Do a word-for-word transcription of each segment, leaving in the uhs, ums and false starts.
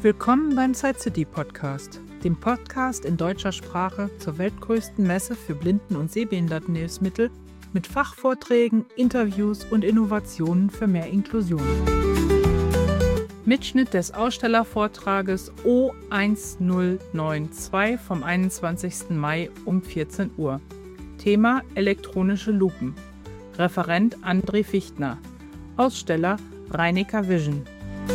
Willkommen beim Side City Podcast, dem Podcast in deutscher Sprache zur weltgrößten Messe für Blinden- und Sehbehindertenhilfsmittel mit Fachvorträgen, Interviews und Innovationen für mehr Inklusion. Mitschnitt des Ausstellervortrages O eins null neun zwei vom einundzwanzigsten Mai um vierzehn Uhr. Thema elektronische Lupen. Referent André Fichtner. Aussteller Reinecker Vision.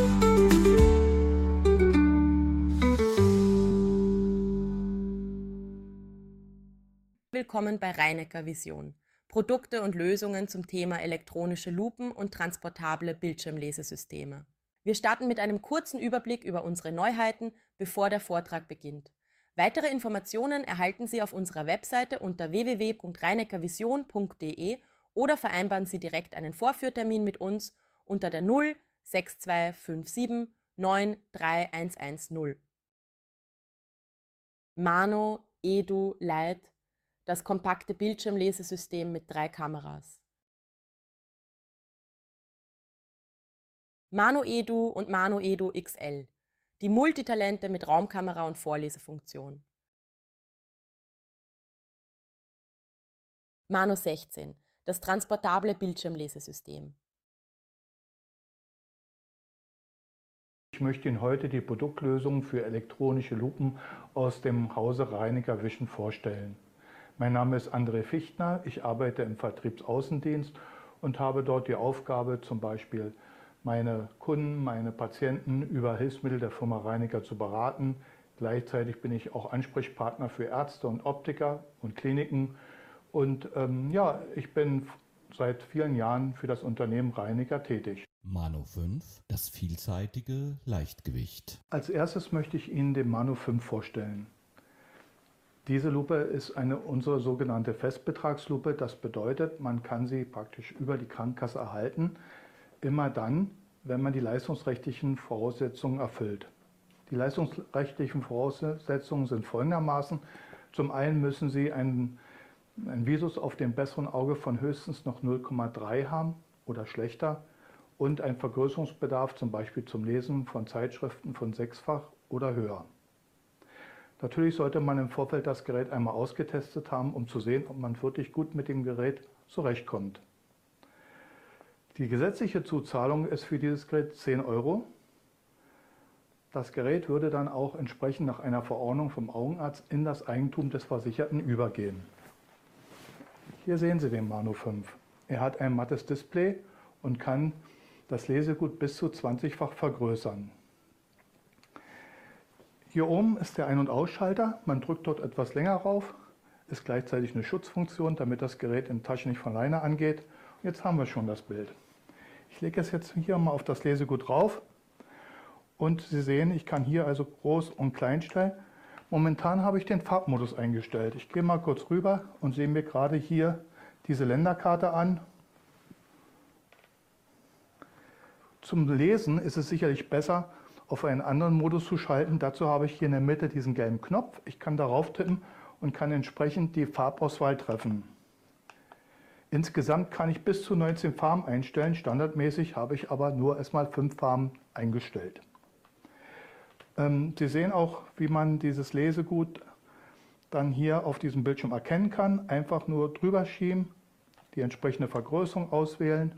Willkommen bei Reinecker Vision. Produkte und Lösungen zum Thema elektronische Lupen und transportable Bildschirmlesesysteme. Wir starten mit einem kurzen Überblick über unsere Neuheiten, bevor der Vortrag beginnt. Weitere Informationen erhalten Sie auf unserer Webseite unter w w w punkt reineckervision punkt d e oder vereinbaren Sie direkt einen Vorführtermin mit uns unter der null sechs zwei fünf sieben neun drei eins eins null. Mano Edu Lite, das kompakte Bildschirmlesesystem mit drei Kameras. Mano Edu und Mano Edu X L, die Multitalente mit Raumkamera und Vorlesefunktion. Mano sechzehn, das transportable Bildschirmlesesystem. Ich möchte Ihnen heute die Produktlösung für elektronische Lupen aus dem Hause Reinecker Vision vorstellen. Mein Name ist André Fichtner, ich arbeite im Vertriebsaußendienst und habe dort die Aufgabe, zum Beispiel meine Kunden, meine Patienten über Hilfsmittel der Firma Reinecker zu beraten. Gleichzeitig bin ich auch Ansprechpartner für Ärzte und Optiker und Kliniken. Und ähm, ja, ich bin seit vielen Jahren für das Unternehmen Reinecker tätig. Mano fünf, das vielseitige Leichtgewicht. Als erstes möchte ich Ihnen den Mano fünf vorstellen. Diese Lupe ist eine unsere sogenannte Festbetragslupe. Das bedeutet, man kann sie praktisch über die Krankenkasse erhalten, immer dann, wenn man die leistungsrechtlichen Voraussetzungen erfüllt. Die leistungsrechtlichen Voraussetzungen sind folgendermaßen. Zum einen müssen Sie einen, einen Visus auf dem besseren Auge von höchstens noch null Komma drei haben oder schlechter und einen Vergrößerungsbedarf zum Beispiel zum Lesen von Zeitschriften von sechsfach oder höher. Natürlich sollte man im Vorfeld das Gerät einmal ausgetestet haben, um zu sehen, ob man wirklich gut mit dem Gerät zurechtkommt. Die gesetzliche Zuzahlung ist für dieses Gerät zehn Euro. Das Gerät würde dann auch entsprechend nach einer Verordnung vom Augenarzt in das Eigentum des Versicherten übergehen. Hier sehen Sie den Mano fünf. Er hat ein mattes Display und kann das Lesegut bis zu zwanzigfach vergrößern. Hier oben ist der Ein- und Ausschalter. Man drückt dort etwas länger rauf, ist gleichzeitig eine Schutzfunktion, damit das Gerät in Tasche nicht von alleine angeht. Und jetzt haben wir schon das Bild. Ich lege es jetzt hier mal auf das Lesegut drauf und Sie sehen, ich kann hier also groß und klein stellen. Momentan habe ich den Farbmodus eingestellt. Ich gehe mal kurz rüber und sehe mir gerade hier diese Länderkarte an. Zum Lesen ist es sicherlich besser, auf einen anderen Modus zu schalten. Dazu habe ich hier in der Mitte diesen gelben Knopf. Ich kann darauf tippen und kann entsprechend die Farbauswahl treffen. Insgesamt kann ich bis zu neunzehn Farben einstellen. Standardmäßig habe ich aber nur erstmal fünf Farben eingestellt. Ähm, Sie sehen auch, wie man dieses Lesegut dann hier auf diesem Bildschirm erkennen kann. Einfach nur drüber schieben, die entsprechende Vergrößerung auswählen.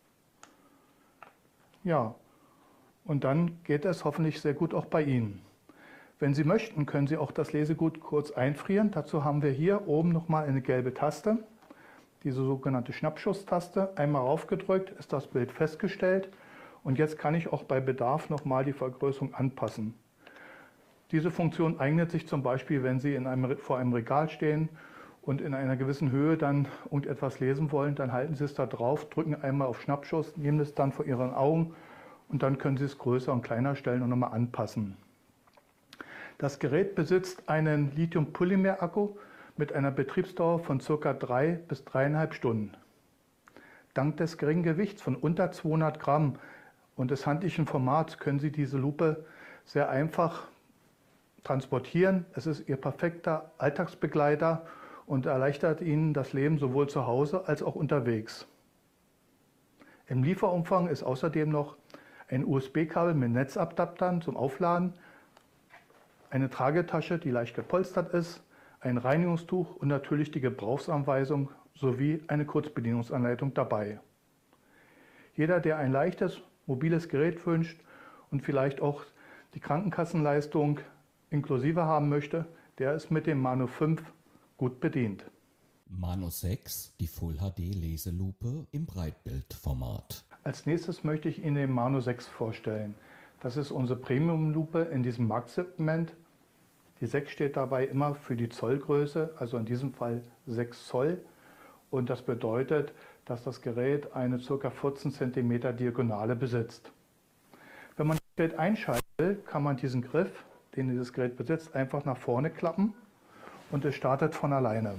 Ja, und dann geht es hoffentlich sehr gut auch bei Ihnen. Wenn Sie möchten, können Sie auch das Lesegut kurz einfrieren. Dazu haben wir hier oben nochmal eine gelbe Taste, diese sogenannte Schnappschusstaste. Einmal raufgedrückt, ist das Bild festgestellt und jetzt kann ich auch bei Bedarf nochmal die Vergrößerung anpassen. Diese Funktion eignet sich zum Beispiel, wenn Sie in einem, vor einem Regal stehen und in einer gewissen Höhe dann irgendetwas lesen wollen, dann halten Sie es da drauf, drücken einmal auf Schnappschuss, nehmen es dann vor Ihren Augen und dann können Sie es größer und kleiner stellen und nochmal anpassen. Das Gerät besitzt einen Lithium-Polymer-Akku mit einer Betriebsdauer von ca. drei bis dreieinhalb Stunden. Dank des geringen Gewichts von unter zweihundert Gramm und des handlichen Formats können Sie diese Lupe sehr einfach transportieren. Es ist Ihr perfekter Alltagsbegleiter und erleichtert Ihnen das Leben sowohl zu Hause als auch unterwegs. Im Lieferumfang ist außerdem noch ein U S B-Kabel mit Netzadaptern zum Aufladen, eine Tragetasche, die leicht gepolstert ist, ein Reinigungstuch und natürlich die Gebrauchsanweisung sowie eine Kurzbedienungsanleitung dabei. Jeder, der ein leichtes, mobiles Gerät wünscht und vielleicht auch die Krankenkassenleistung inklusive haben möchte, der ist mit dem Mano fünf gut bedient. Mano sechs, die Full H D Leselupe im Breitbildformat. Als nächstes möchte ich Ihnen den Mano sechs vorstellen. Das ist unsere Premium-Lupe in diesem Marktsegment. Die sechs steht dabei immer für die Zollgröße, also in diesem Fall sechs Zoll. Und das bedeutet, dass das Gerät eine ca. vierzehn Zentimeter Diagonale besitzt. Wenn man das Gerät einschalten will, kann man diesen Griff, den dieses Gerät besitzt, einfach nach vorne klappen und es startet von alleine.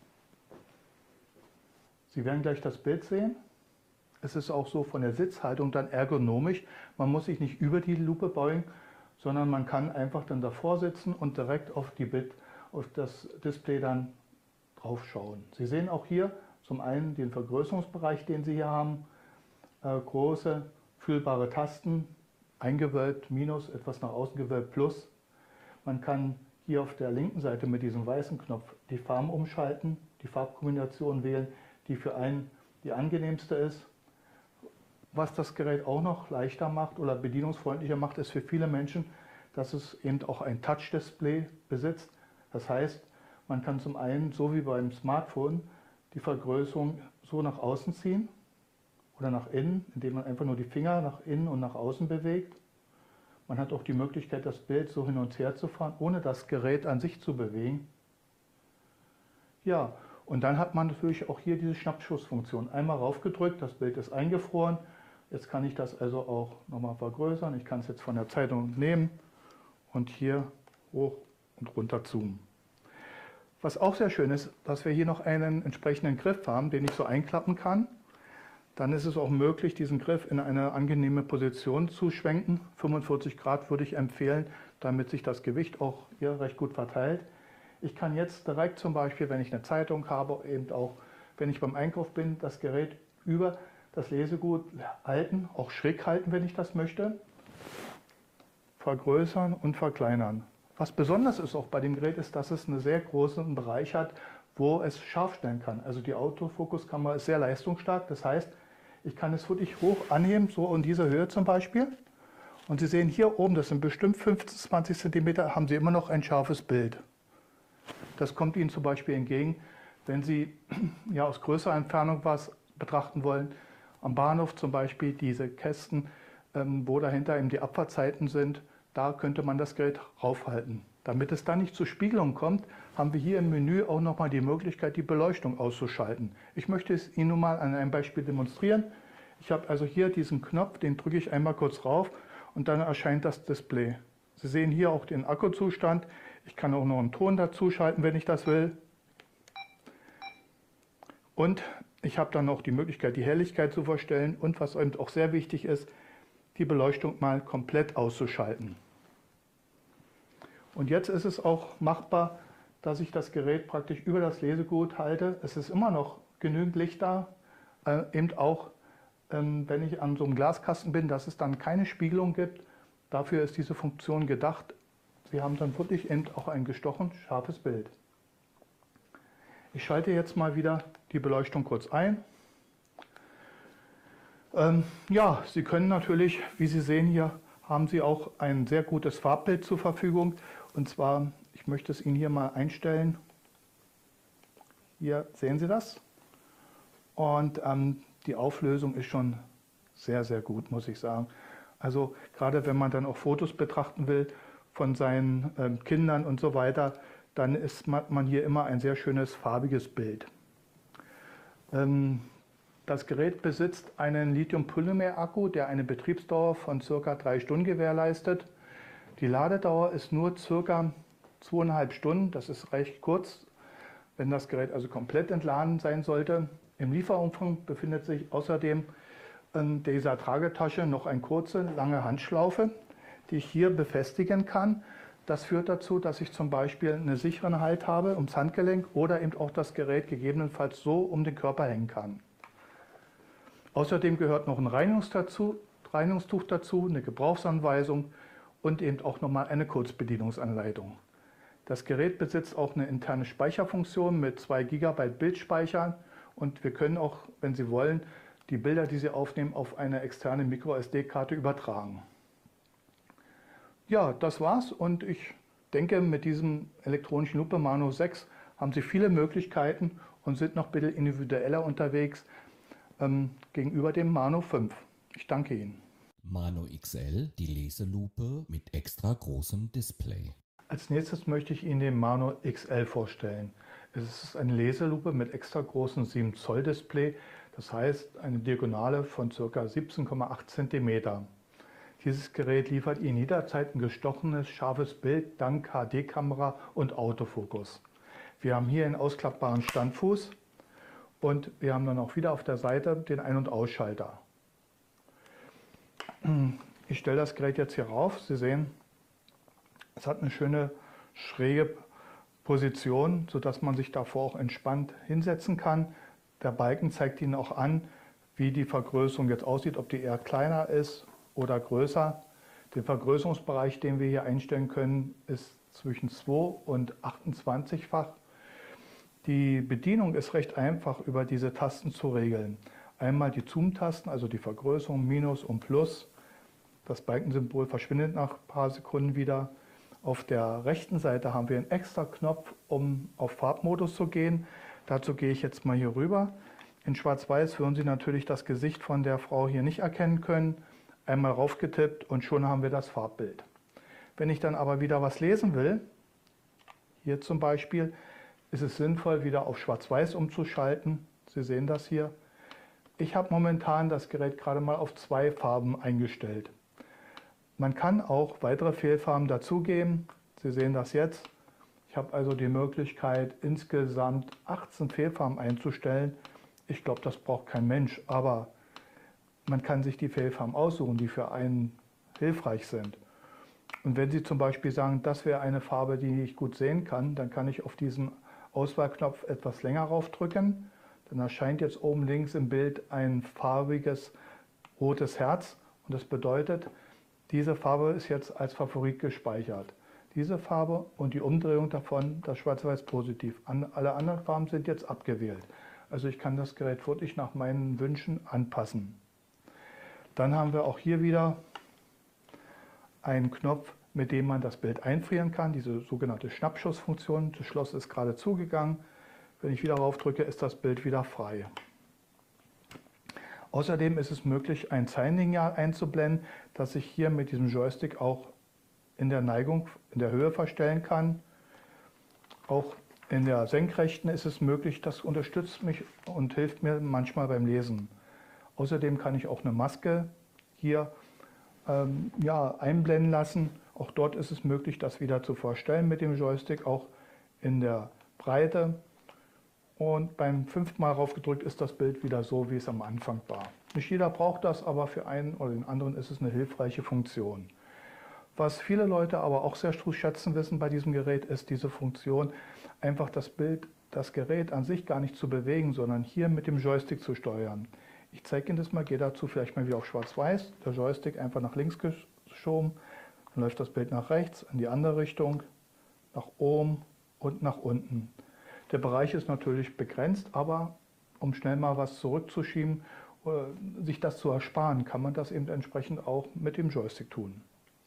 Sie werden gleich das Bild sehen. Es ist auch so von der Sitzhaltung dann ergonomisch. Man muss sich nicht über die Lupe beugen, sondern man kann einfach dann davor sitzen und direkt auf, die Bild, auf das Display dann drauf schauen. Sie sehen auch hier zum einen den Vergrößerungsbereich, den Sie hier haben. Äh, große, fühlbare Tasten, eingewölbt, Minus, etwas nach außen gewölbt, Plus. Man kann hier auf der linken Seite mit diesem weißen Knopf die Farben umschalten, die Farbkombination wählen, die für einen die angenehmste ist. Was das Gerät auch noch leichter macht oder bedienungsfreundlicher macht, ist für viele Menschen, dass es eben auch ein Touch-Display besitzt. Das heißt, man kann zum einen, so wie beim Smartphone, die Vergrößerung so nach außen ziehen oder nach innen, indem man einfach nur die Finger nach innen und nach außen bewegt. Man hat auch die Möglichkeit, das Bild so hin und her zu fahren, ohne das Gerät an sich zu bewegen. Ja, und dann hat man natürlich auch hier diese Schnappschussfunktion. Einmal raufgedrückt, das Bild ist eingefroren. Jetzt kann ich das also auch nochmal vergrößern. Ich kann es jetzt von der Zeitung nehmen und hier hoch und runter zoomen. Was auch sehr schön ist, dass wir hier noch einen entsprechenden Griff haben, den ich so einklappen kann. Dann ist es auch möglich, diesen Griff in eine angenehme Position zu schwenken. fünfundvierzig Grad würde ich empfehlen, damit sich das Gewicht auch hier recht gut verteilt. Ich kann jetzt direkt zum Beispiel, wenn ich eine Zeitung habe, eben auch, wenn ich beim Einkauf bin, das Gerät über das Lesegut halten, auch schräg halten, wenn ich das möchte, vergrößern und verkleinern. Was besonders ist auch bei dem Gerät ist, dass es einen sehr großen Bereich hat, wo es scharf stellen kann. Also die Autofokuskamera ist sehr leistungsstark, das heißt, ich kann es wirklich hoch anheben, so in dieser Höhe zum Beispiel. Und Sie sehen hier oben, das sind bestimmt fünfzehn bis zwanzig Zentimeter, haben Sie immer noch ein scharfes Bild. Das kommt Ihnen zum Beispiel entgegen, wenn Sie ja, aus größerer Entfernung was betrachten wollen. Am Bahnhof zum Beispiel diese Kästen, ähm, wo dahinter eben die Abfahrtzeiten sind, da könnte man das Gerät raufhalten. Damit es dann nicht zu Spiegelung kommt, haben wir hier im Menü auch nochmal die Möglichkeit, die Beleuchtung auszuschalten. Ich möchte es Ihnen nun mal an einem Beispiel demonstrieren. Ich habe also hier diesen Knopf, den drücke ich einmal kurz rauf und dann erscheint das Display. Sie sehen hier auch den Akkuzustand. Ich kann auch noch einen Ton dazu schalten, wenn ich das will. Und ich habe dann noch die Möglichkeit, die Helligkeit zu verstellen und was eben auch sehr wichtig ist, die Beleuchtung mal komplett auszuschalten. Und jetzt ist es auch machbar, dass ich das Gerät praktisch über das Lesegut halte. Es ist immer noch genügend Licht da, äh, eben auch ähm, wenn ich an so einem Glaskasten bin, dass es dann keine Spiegelung gibt. Dafür ist diese Funktion gedacht. Sie haben dann wirklich eben auch ein gestochen scharfes Bild. Ich schalte jetzt mal wieder die Beleuchtung kurz ein. Ähm, ja, Sie können natürlich, wie Sie sehen hier, haben Sie auch ein sehr gutes Farbbild zur Verfügung. Und zwar, ich möchte es Ihnen hier mal einstellen. Hier sehen Sie das. Und ähm, die Auflösung ist schon sehr, sehr gut, muss ich sagen. Also gerade wenn man dann auch Fotos betrachten will von seinen ähm, Kindern und so weiter, dann ist man hier immer ein sehr schönes farbiges Bild. Ähm, das Gerät besitzt einen Lithium-Polymer-Akku, der eine Betriebsdauer von ca. drei Stunden gewährleistet. Die Ladedauer ist nur ca. zweieinhalb Stunden, das ist recht kurz, wenn das Gerät also komplett entladen sein sollte. Im Lieferumfang befindet sich außerdem in dieser Tragetasche noch eine kurze, lange Handschlaufe, die ich hier befestigen kann. Das führt dazu, dass ich zum Beispiel einen sicheren Halt habe ums Handgelenk oder eben auch das Gerät gegebenenfalls so um den Körper hängen kann. Außerdem gehört noch ein Reinigungstuch Luftreinigungstuch dazu, eine Gebrauchsanweisung und eben auch nochmal eine Kurzbedienungsanleitung. Das Gerät besitzt auch eine interne Speicherfunktion mit zwei Gigabyte Bildspeicher und wir können auch, wenn Sie wollen, die Bilder, die Sie aufnehmen, auf eine externe Micro S D-Karte übertragen. Ja, das war's und ich denke, mit diesem elektronischen Lupe Mano sechs haben Sie viele Möglichkeiten und sind noch ein bisschen individueller unterwegs ähm, gegenüber dem Mano fünf. Ich danke Ihnen. Mano X L, die Leselupe mit extra großem Display. Als nächstes möchte ich Ihnen den Mano X L vorstellen. Es ist eine Leselupe mit extra großem sieben Zoll Display, das heißt eine Diagonale von ca. siebzehn Komma acht Zentimeter. Dieses Gerät liefert Ihnen jederzeit ein gestochenes, scharfes Bild dank H D-Kamera und Autofokus. Wir haben hier einen ausklappbaren Standfuß und wir haben dann auch wieder auf der Seite den Ein- und Ausschalter. Ich stelle das Gerät jetzt hier rauf. Sie sehen, es hat eine schöne schräge Position, sodass man sich davor auch entspannt hinsetzen kann. Der Balken zeigt Ihnen auch an, wie die Vergrößerung jetzt aussieht, ob die eher kleiner ist oder größer. Der Vergrößerungsbereich, den wir hier einstellen können, ist zwischen zwei und achtundzwanzig-fach. Die Bedienung ist recht einfach über diese Tasten zu regeln. Einmal die Zoom-Tasten, also die Vergrößerung, Minus und Plus. Das Balkensymbol verschwindet nach ein paar Sekunden wieder. Auf der rechten Seite haben wir einen extra Knopf, um auf Farbmodus zu gehen. Dazu gehe ich jetzt mal hier rüber. In Schwarz-Weiß würden Sie natürlich das Gesicht von der Frau hier nicht erkennen können. Einmal raufgetippt und schon haben wir das Farbbild. Wenn ich dann aber wieder was lesen will, hier zum Beispiel, ist es sinnvoll, wieder auf Schwarz-Weiß umzuschalten. Sie sehen das hier. Ich habe momentan das Gerät gerade mal auf zwei Farben eingestellt. Man kann auch weitere Fehlfarben dazugeben. Sie sehen das jetzt. Ich habe also die Möglichkeit, insgesamt achtzehn Fehlfarben einzustellen. Ich glaube, das braucht kein Mensch, aber man kann sich die Fehlfarben aussuchen, die für einen hilfreich sind. Und wenn Sie zum Beispiel sagen, das wäre eine Farbe, die ich gut sehen kann, dann kann ich auf diesen Auswahlknopf etwas länger raufdrücken. Dann erscheint jetzt oben links im Bild ein farbiges rotes Herz und das bedeutet, diese Farbe ist jetzt als Favorit gespeichert. Diese Farbe und die Umdrehung davon, das Schwarz-Weiß positiv. Alle anderen Farben sind jetzt abgewählt. Also ich kann das Gerät wirklich nach meinen Wünschen anpassen. Dann haben wir auch hier wieder einen Knopf, mit dem man das Bild einfrieren kann, diese sogenannte Schnappschussfunktion. Das Schloss ist gerade zugegangen. Wenn ich wieder rauf drücke, ist das Bild wieder frei. Außerdem ist es möglich, ein Zeilenlineal einzublenden, das ich hier mit diesem Joystick auch in der Neigung, in der Höhe verstellen kann. Auch in der Senkrechten ist es möglich, das unterstützt mich und hilft mir manchmal beim Lesen. Außerdem kann ich auch eine Maske hier ähm, ja, einblenden lassen. Auch dort ist es möglich, das wieder zu verstellen mit dem Joystick, auch in der Breite. Und beim fünften Mal raufgedrückt ist das Bild wieder so, wie es am Anfang war. Nicht jeder braucht das, aber für einen oder den anderen ist es eine hilfreiche Funktion. Was viele Leute aber auch sehr zu schätzen wissen bei diesem Gerät, ist diese Funktion, einfach das Bild, das Gerät an sich gar nicht zu bewegen, sondern hier mit dem Joystick zu steuern. Ich zeige Ihnen das mal, gehe dazu vielleicht mal wieder auf Schwarz-Weiß, der Joystick einfach nach links geschoben, dann läuft das Bild nach rechts, in die andere Richtung, nach oben und nach unten. Der Bereich ist natürlich begrenzt, aber um schnell mal was zurückzuschieben, äh, sich das zu ersparen, kann man das eben entsprechend auch mit dem Joystick tun.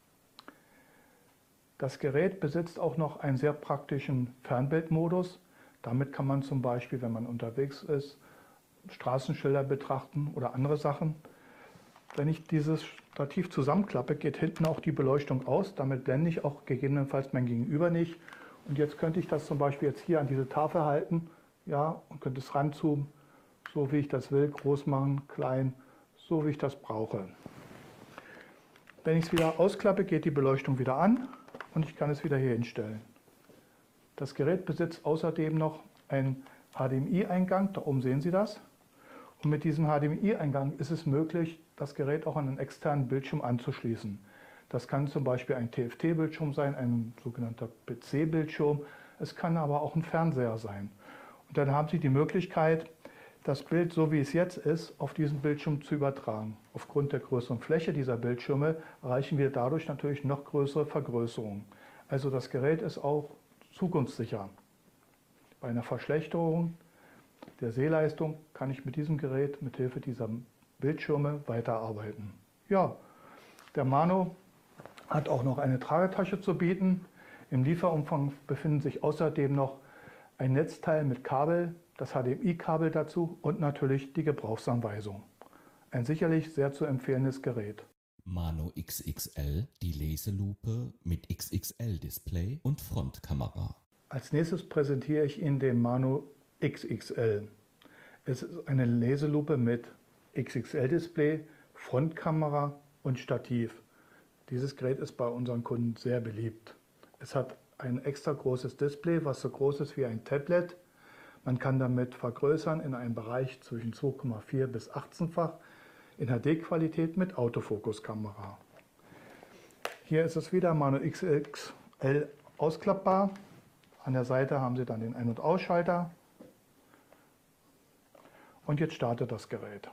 Das Gerät besitzt auch noch einen sehr praktischen Fernbildmodus. Damit kann man zum Beispiel, wenn man unterwegs ist, Straßenschilder betrachten oder andere Sachen. Wenn ich dieses Stativ zusammenklappe, geht hinten auch die Beleuchtung aus. Damit blende ich auch gegebenenfalls mein Gegenüber nicht. Und jetzt könnte ich das zum Beispiel jetzt hier an diese Tafel halten, ja, und könnte es ranzoomen, so wie ich das will, groß machen, klein, so wie ich das brauche. Wenn ich es wieder ausklappe, geht die Beleuchtung wieder an und ich kann es wieder hier hinstellen. Das Gerät besitzt außerdem noch einen H D M I-Eingang, da oben sehen Sie das. Und mit diesem H D M I-Eingang ist es möglich, das Gerät auch an einen externen Bildschirm anzuschließen. Das kann zum Beispiel ein T F T-Bildschirm sein, ein sogenannter P C-Bildschirm. Es kann aber auch ein Fernseher sein. Und dann haben Sie die Möglichkeit, das Bild, so wie es jetzt ist, auf diesen Bildschirm zu übertragen. Aufgrund der größeren Fläche dieser Bildschirme erreichen wir dadurch natürlich noch größere Vergrößerungen. Also das Gerät ist auch zukunftssicher. Bei einer Verschlechterung der Sehleistung kann ich mit diesem Gerät mit Hilfe dieser Bildschirme weiterarbeiten. Ja, der Mano hat auch noch eine Tragetasche zu bieten. Im Lieferumfang befinden sich außerdem noch ein Netzteil mit Kabel, das H D M I-Kabel dazu und natürlich die Gebrauchsanweisung. Ein sicherlich sehr zu empfehlendes Gerät. Mano X X L, die Leselupe mit X X L-Display und Frontkamera. Als nächstes präsentiere ich Ihnen den Mano X X L. Es ist eine Leselupe mit X X L-Display, Frontkamera und Stativ. Dieses Gerät ist bei unseren Kunden sehr beliebt. Es hat ein extra großes Display, was so groß ist wie ein Tablet. Man kann damit vergrößern in einem Bereich zwischen zwei Komma vier bis achtzehn-fach in H D-Qualität mit Autofokuskamera. Hier ist es wieder Mano X X L ausklappbar. An der Seite haben Sie dann den Ein- und Ausschalter. Und jetzt startet das Gerät.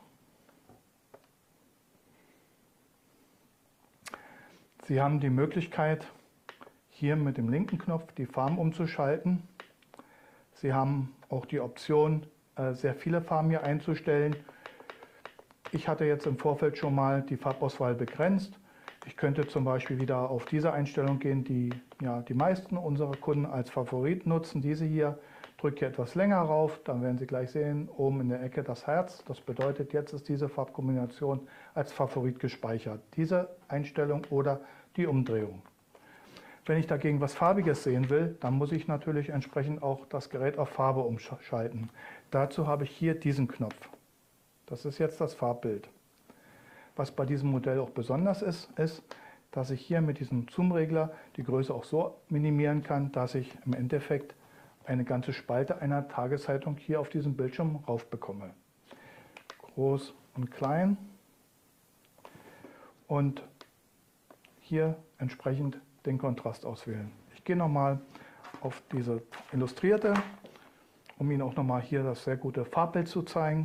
Sie haben die Möglichkeit, hier mit dem linken Knopf die Farben umzuschalten. Sie haben auch die Option, sehr viele Farben hier einzustellen. Ich hatte jetzt im Vorfeld schon mal die Farbauswahl begrenzt. Ich könnte zum Beispiel wieder auf diese Einstellung gehen, die ja, die meisten unserer Kunden als Favorit nutzen. Diese hier, drücke hier etwas länger rauf, dann werden Sie gleich sehen, oben in der Ecke das Herz. Das bedeutet, jetzt ist diese Farbkombination als Favorit gespeichert. Diese Einstellung oder die Umdrehung. Wenn ich dagegen was Farbiges sehen will, dann muss ich natürlich entsprechend auch das Gerät auf Farbe umschalten. Dazu habe ich hier diesen Knopf. Das ist jetzt das Farbbild. Was bei diesem Modell auch besonders ist, ist, dass ich hier mit diesem Zoom-Regler die Größe auch so minimieren kann, dass ich im Endeffekt eine ganze Spalte einer Tageszeitung hier auf diesem Bildschirm rauf bekomme. Groß und klein. Und hier entsprechend den Kontrast auswählen. Ich gehe nochmal auf diese Illustrierte, um Ihnen auch nochmal hier das sehr gute Farbbild zu zeigen.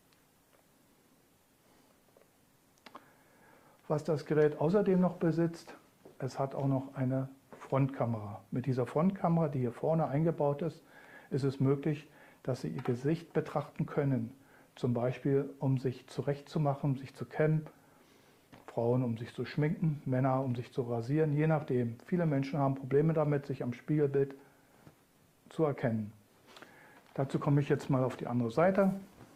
Was das Gerät außerdem noch besitzt, es hat auch noch eine Frontkamera. Mit dieser Frontkamera, die hier vorne eingebaut ist, ist es möglich, dass Sie Ihr Gesicht betrachten können. Zum Beispiel, um sich zurechtzumachen, sich zu kämmen. Frauen, um sich zu schminken, Männer, um sich zu rasieren, je nachdem. Viele Menschen haben Probleme damit, sich am Spiegelbild zu erkennen. Dazu komme ich jetzt mal auf die andere Seite.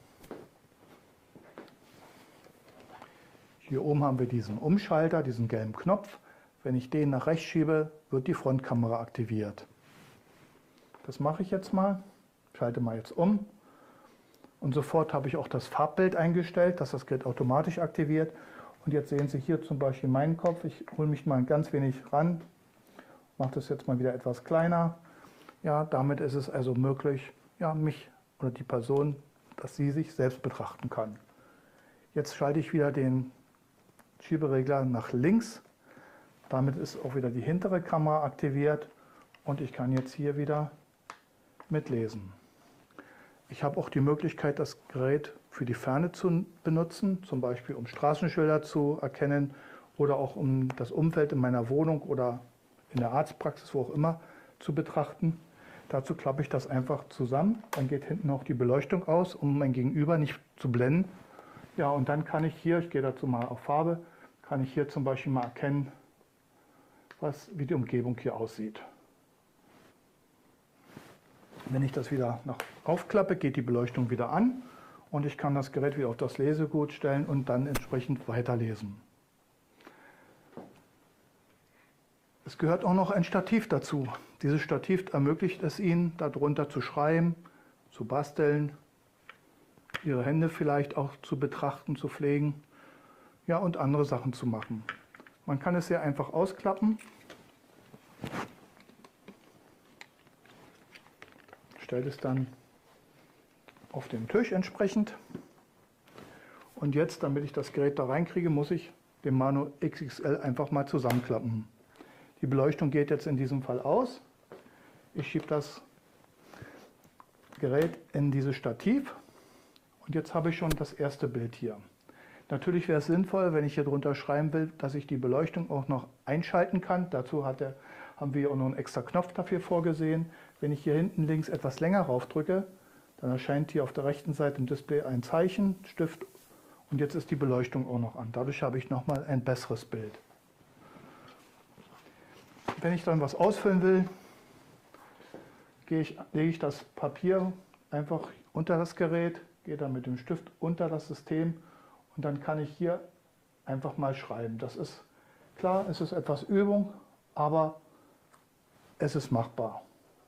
Hier oben haben wir diesen Umschalter, diesen gelben Knopf. Wenn ich den nach rechts schiebe, wird die Frontkamera aktiviert. Das mache ich jetzt mal. Schalte mal jetzt um. Und sofort habe ich auch das Farbbild eingestellt, dass das Gerät automatisch aktiviert. Und jetzt sehen Sie hier zum Beispiel meinen Kopf. Ich hole mich mal ein ganz wenig ran, mache das jetzt mal wieder etwas kleiner. Ja, damit ist es also möglich, ja, mich oder die Person, dass sie sich selbst betrachten kann. Jetzt schalte ich wieder den Schieberegler nach links. Damit ist auch wieder die hintere Kamera aktiviert und ich kann jetzt hier wieder mitlesen. Ich habe auch die Möglichkeit, das Gerät für die Ferne zu benutzen, zum Beispiel um Straßenschilder zu erkennen oder auch um das Umfeld in meiner Wohnung oder in der Arztpraxis, wo auch immer, zu betrachten. Dazu klappe ich das einfach zusammen, dann geht hinten auch die Beleuchtung aus, um mein Gegenüber nicht zu blenden. Ja, und dann kann ich hier, ich gehe dazu mal auf Farbe, kann ich hier zum Beispiel mal erkennen, was, wie die Umgebung hier aussieht. Wenn ich das wieder nach aufklappe, geht die Beleuchtung wieder an und ich kann das Gerät wieder auf das Lesegut stellen und dann entsprechend weiterlesen. Es gehört auch noch ein Stativ dazu. Dieses Stativ ermöglicht es Ihnen, darunter zu schreiben, zu basteln, Ihre Hände vielleicht auch zu betrachten, zu pflegen, ja, und andere Sachen zu machen. Man kann es sehr einfach ausklappen. Stellt es dann auf den Tisch entsprechend. Und jetzt, damit ich das Gerät da reinkriege, muss ich den Mano X X L einfach mal zusammenklappen. Die Beleuchtung geht jetzt in diesem Fall aus. Ich schiebe das Gerät in dieses Stativ Und jetzt habe ich schon das erste Bild hier. Natürlich wäre es sinnvoll, wenn ich hier drunter schreiben will, dass ich die Beleuchtung auch noch einschalten kann. Dazu hat der, haben wir auch noch einen extra Knopf dafür vorgesehen. Wenn ich hier hinten links etwas länger raufdrücke, dann erscheint hier auf der rechten Seite im Display ein Zeichen, Stift, und jetzt ist die Beleuchtung auch noch an. Dadurch habe ich nochmal ein besseres Bild. Wenn ich dann was ausfüllen will, gehe ich, lege ich das Papier einfach unter das Gerät, gehe dann mit dem Stift unter das System und dann kann ich hier einfach mal schreiben. Das ist klar, es ist etwas Übung, aber es ist machbar.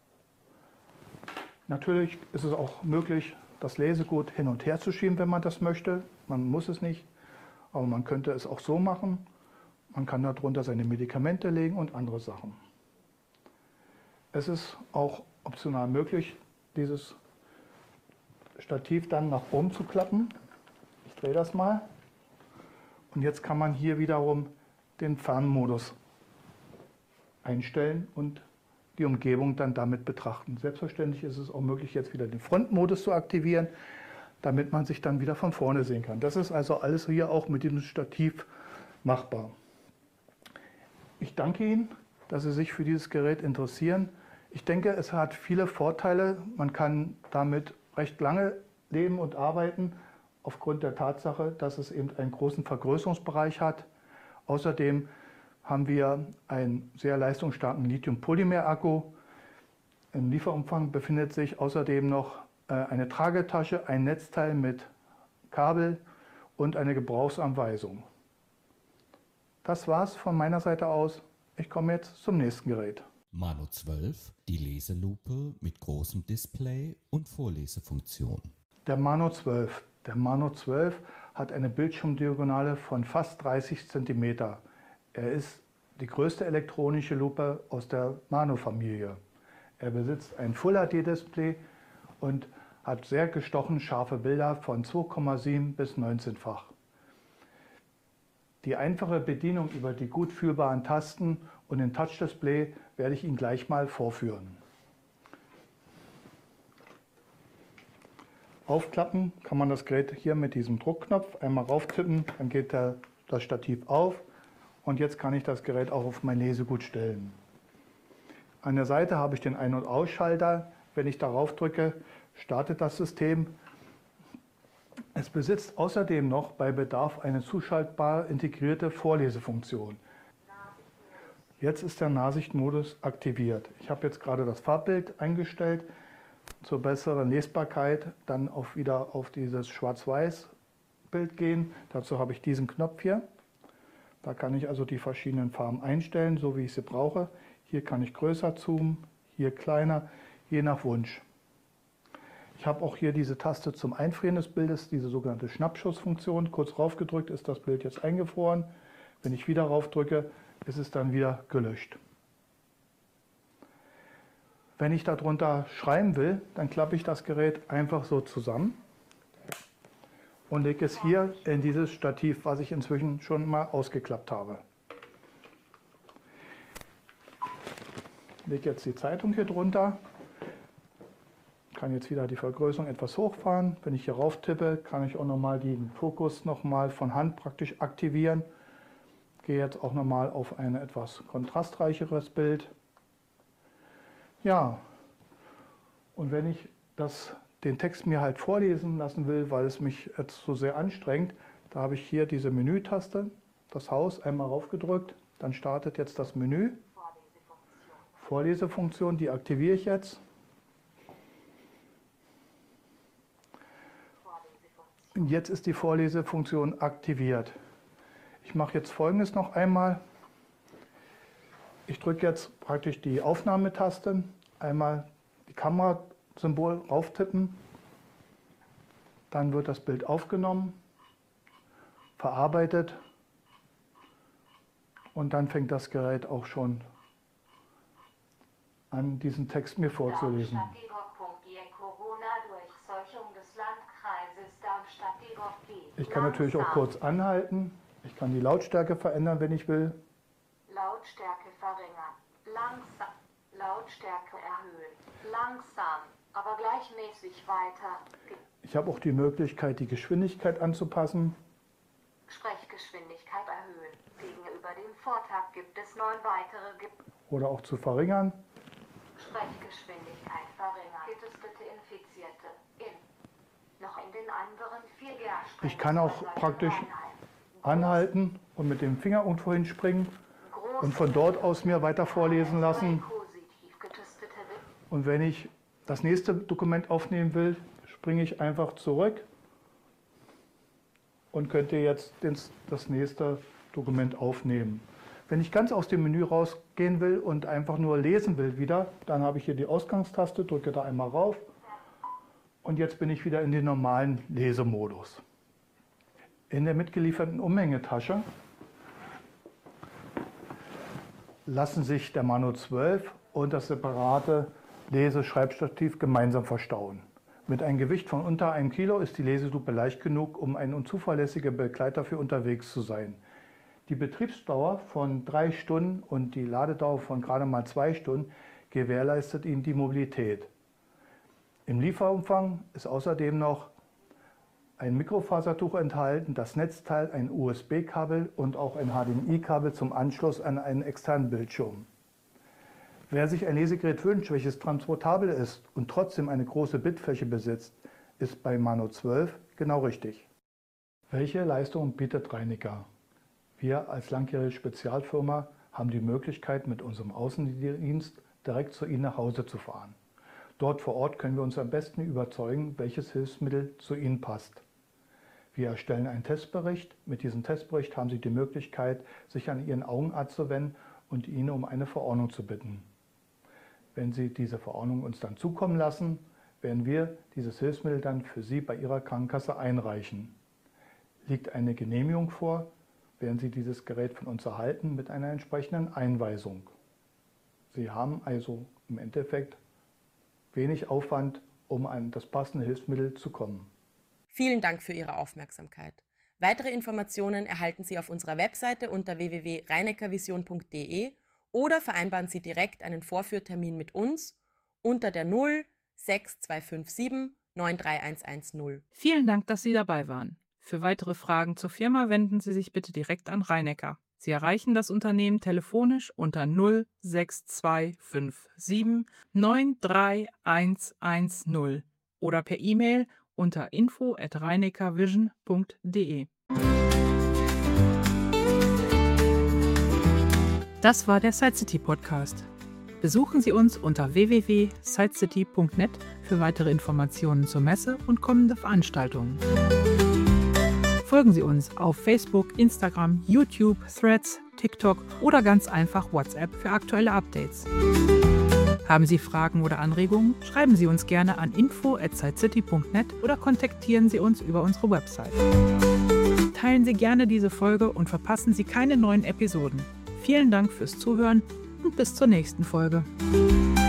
Natürlich ist es auch möglich, das Lesegut hin und her zu schieben, wenn man das möchte. Man muss es nicht, aber man könnte es auch so machen. Man kann darunter seine Medikamente legen und andere Sachen. Es ist auch optional möglich, dieses Stativ dann nach oben zu klappen. Ich drehe das mal. Und jetzt kann man hier wiederum den Fernmodus einstellen und die Umgebung dann damit betrachten. Selbstverständlich ist es auch möglich, jetzt wieder den Frontmodus zu aktivieren, damit man sich dann wieder von vorne sehen kann. Das ist also alles hier auch mit diesem Stativ machbar. Ich danke Ihnen, dass Sie sich für dieses Gerät interessieren. Ich denke, es hat viele Vorteile. Man kann damit recht lange leben und arbeiten, aufgrund der Tatsache, dass es eben einen großen Vergrößerungsbereich hat. Außerdem haben wir einen sehr leistungsstarken Lithium-Polymer-Akku. Im Lieferumfang befindet sich außerdem noch eine Tragetasche, ein Netzteil mit Kabel und eine Gebrauchsanweisung. Das war's von meiner Seite aus. Ich komme jetzt zum nächsten Gerät. Mano zwölf, die Leselupe mit großem Display und Vorlesefunktion. Der Mano zwölf. Der Mano zwölf hat eine Bildschirmdiagonale von fast dreißig Zentimeter. Er ist die größte elektronische Lupe aus der Mano-Familie. Er besitzt ein Full-H D-Display und hat sehr gestochen scharfe Bilder von zwei Komma sieben bis neunzehnfach. Die einfache Bedienung über die gut fühlbaren Tasten und den Touch-Display werde ich Ihnen gleich mal vorführen. Aufklappen kann man das Gerät hier mit diesem Druckknopf einmal rauftippen, dann geht der, das Stativ auf und jetzt kann ich das Gerät auch auf mein Lesegut stellen. An der Seite habe ich den Ein- und Ausschalter. Wenn ich darauf drücke, startet das System. Es besitzt außerdem noch bei Bedarf eine zuschaltbare integrierte Vorlesefunktion. Jetzt ist der Nahsichtmodus aktiviert. Ich habe jetzt gerade das Farbbild eingestellt. Zur besseren Lesbarkeit dann auch wieder auf dieses Schwarz-Weiß-Bild gehen. Dazu habe ich diesen Knopf hier. Da kann ich also die verschiedenen Farben einstellen, so wie ich sie brauche. Hier kann ich größer zoomen, hier kleiner, je nach Wunsch. Ich habe auch hier diese Taste zum Einfrieren des Bildes, diese sogenannte Schnappschussfunktion. Kurz raufgedrückt ist das Bild jetzt eingefroren. Wenn ich wieder raufdrücke, ist es dann wieder gelöscht. Wenn ich darunter schreiben will, dann klappe ich das Gerät einfach so zusammen und lege es hier in dieses Stativ, was ich inzwischen schon mal ausgeklappt habe. Ich lege jetzt die Zeitung hier drunter, kann jetzt wieder die Vergrößerung etwas hochfahren. Wenn ich hier rauf tippe, kann ich auch nochmal den Fokus nochmal von Hand praktisch aktivieren. Gehe jetzt auch nochmal auf ein etwas kontrastreicheres Bild. Ja, und wenn ich das, den Text mir halt vorlesen lassen will, weil es mich jetzt so sehr anstrengt, da habe ich hier diese Menütaste, das Haus, einmal raufgedrückt, dann startet jetzt das Menü. Vorlesefunktion, die aktiviere ich jetzt. Und jetzt ist die Vorlesefunktion aktiviert. Ich mache jetzt Folgendes noch einmal. Ich drücke jetzt praktisch die Aufnahmetaste, einmal die Kamerasymbol rauftippen, dann wird das Bild aufgenommen, verarbeitet und dann fängt das Gerät auch schon an, diesen Text mir vorzulesen. Ich kann natürlich auch kurz anhalten, ich kann die Lautstärke verändern, wenn ich will. Lautstärke verringern. Langsam. Lautstärke erhöhen. Langsam, aber gleichmäßig weiter. Ich habe auch die Möglichkeit, die Geschwindigkeit anzupassen. Sprechgeschwindigkeit erhöhen. Gegenüber dem Vortag gibt es neun weitere. Ge Oder auch zu verringern. Sprechgeschwindigkeit verringern. Gibt es bitte Infizierte in noch in den anderen vier G. Ich kann auch praktisch anhalten und mit dem Finger irgendwo hinspringen und von dort aus mir weiter vorlesen lassen. Und wenn ich das nächste Dokument aufnehmen will, springe ich einfach zurück und könnte jetzt das nächste Dokument aufnehmen. Wenn ich ganz aus dem Menü rausgehen will und einfach nur lesen will wieder, dann habe ich hier die Ausgangstaste, drücke da einmal rauf und jetzt bin ich wieder in den normalen Lesemodus. In der mitgelieferten Umhängetasche lassen sich der Mano zwölf und das separate Lese-Schreibstativ gemeinsam verstauen. Mit einem Gewicht von unter einem Kilo ist die Leselupe leicht genug, um ein unzuverlässiger Begleiter für unterwegs zu sein. Die Betriebsdauer von drei Stunden und die Ladedauer von gerade mal zwei Stunden gewährleistet Ihnen die Mobilität. Im Lieferumfang ist außerdem noch ein Mikrofasertuch enthalten, das Netzteil, ein U S B-Kabel und auch ein H D M I-Kabel zum Anschluss an einen externen Bildschirm. Wer sich ein Lesegerät wünscht, welches transportabel ist und trotzdem eine große Bitfläche besitzt, ist bei Mano zwölf genau richtig. Welche Leistung bietet Reinecker? Wir als langjährige Spezialfirma haben die Möglichkeit, mit unserem Außendienst direkt zu Ihnen nach Hause zu fahren. Dort vor Ort können wir uns am besten überzeugen, welches Hilfsmittel zu Ihnen passt. Wir erstellen einen Testbericht. Mit diesem Testbericht haben Sie die Möglichkeit, sich an Ihren Augenarzt zu wenden und ihn um eine Verordnung zu bitten. Wenn Sie diese Verordnung uns dann zukommen lassen, werden wir dieses Hilfsmittel dann für Sie bei Ihrer Krankenkasse einreichen. Liegt eine Genehmigung vor, werden Sie dieses Gerät von uns erhalten mit einer entsprechenden Einweisung. Sie haben also im Endeffekt wenig Aufwand, um an das passende Hilfsmittel zu kommen. Vielen Dank für Ihre Aufmerksamkeit. Weitere Informationen erhalten Sie auf unserer Webseite unter w w w punkt reineckervision punkt d e oder vereinbaren Sie direkt einen Vorführtermin mit uns unter der null sechs zwei fünf sieben neun drei eins eins null. Vielen Dank, dass Sie dabei waren. Für weitere Fragen zur Firma wenden Sie sich bitte direkt an Reinecker. Sie erreichen das Unternehmen telefonisch unter null sechs zwei fünf sieben neun drei eins eins null oder per E-Mail unter info at reineckervision punkt d e. Das war der SiteCity Podcast. Besuchen Sie uns unter w w w punkt sitecity punkt net für weitere Informationen zur Messe und kommende Veranstaltungen. Folgen Sie uns auf Facebook, Instagram, YouTube, Threads, TikTok oder ganz einfach WhatsApp für aktuelle Updates. Haben Sie Fragen oder Anregungen? Schreiben Sie uns gerne an info at sitecity punkt net oder kontaktieren Sie uns über unsere Website. Teilen Sie gerne diese Folge und verpassen Sie keine neuen Episoden. Vielen Dank fürs Zuhören und bis zur nächsten Folge.